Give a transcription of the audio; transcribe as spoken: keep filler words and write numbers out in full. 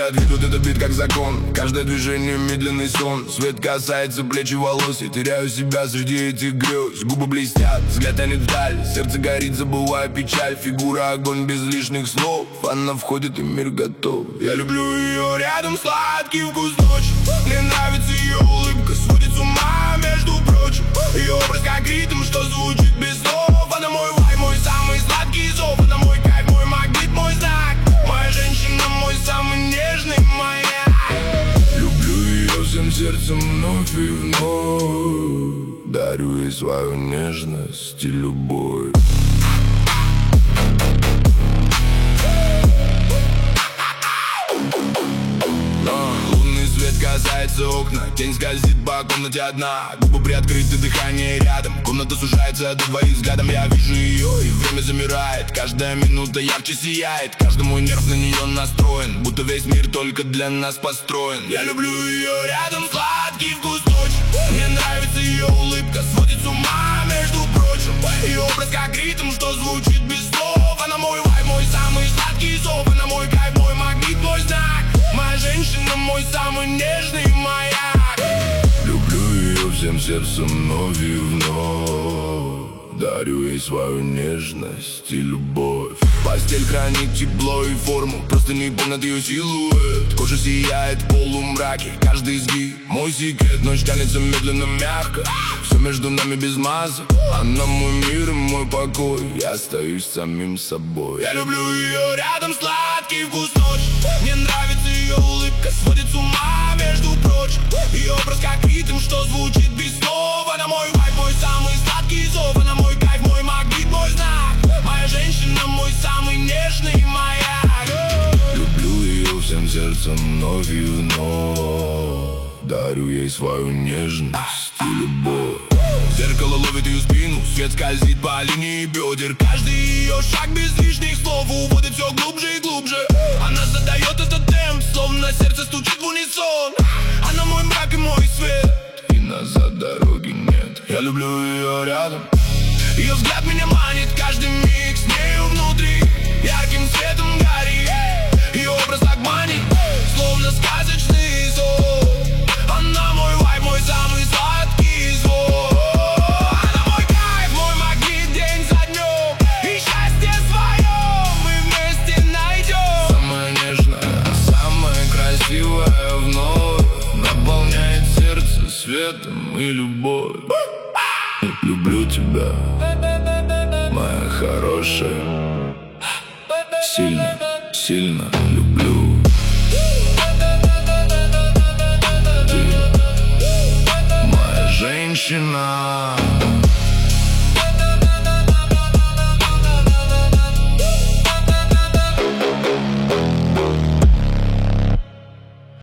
взгляд ведут этот бит как закон. Каждое движение медленный сон. Свет касается плеч и волос. Я теряю себя среди этих грез. Губы блестят, взгляд тянет вдаль. Сердце горит, забывая печаль. Фигура огонь без лишних слов. Она входит и мир готов. Я люблю ее рядом, сладкий вкус ночи. Мне нравится ее улыбка, сводит с ума, между прочим. Ее образ как ритм, что звучит без слов. Она мой вай, мой самый сладкий зов. Она мой кайф, мой магнит, мой знак. Моя женщина, мой самый нежный маяк. Люблю ее всем сердцем вновь и вновь. Дарю ей свою нежность и любовь. Касается окна, тень скользит по комнате одна. Губы приоткрыты, дыхание рядом. Комната сужается до двоих взглядом. Я вижу ее, и время замирает. Каждая минута ярче сияет. Каждый мой нерв на нее настроен. Будто весь мир только для нас построен. Я люблю ее рядом, сладкий вкус ночи. Мне нравится ее улыбка, сводит с ума, между прочим. Ее образ как ритм, что звучит без слов. Она мой вайб, мой самый сладкий зов. Она мой кайф, мой магнит, мой знак. Моя женщина, мой самый нежный маяк. Люблю ее всем сердцем вновь и вновь. Дарю ей свою нежность и любовь. Постель хранит тепло и форму, просто не помнят ее силуэт. Кожа сияет в полумраке, каждый изгиб мой секрет. Ночь тянется медленно, мягко, все между нами без масок. Она мой мир и мой покой, я остаюсь самим собой. Я люблю ее рядом, сладкий вкус ночи. Мне нравится ее улыбка, сводит с ума, между прочим. Ее образ как ритм, что звучит без слов. Она мой вайб, мой самый сладкий зов. Она мой кайф, мой магнит, мой знак. Моя женщина, мой самый нежный маяк. Люблю ее всем сердцем вновь и вновь. Дарю ей свою нежность и любовь. Зеркало ловит ее спину, свет скользит по линии бедер. Каждый ее шаг без лишних слов уводит все глубже и глубже. Она задает этот темп, словно сердце стучит в унисон. Она мой мрак и мой свет, и назад дороги нет. Я люблю ее рядом. Ее взгляд меня манит, каждый миг с нею внутри ярким светом горит. Ее образ так манит, словно сказочный сон. Она мой вайб, мой самый сладкий звук. Она мой кайф, мой магнит день за днем. И счастье свое мы вместе найдем. Самая нежная, самая красивая вновь наполняет сердце светом и любовь. Люблю тебя, моя хорошая. Сильно, сильно люблю.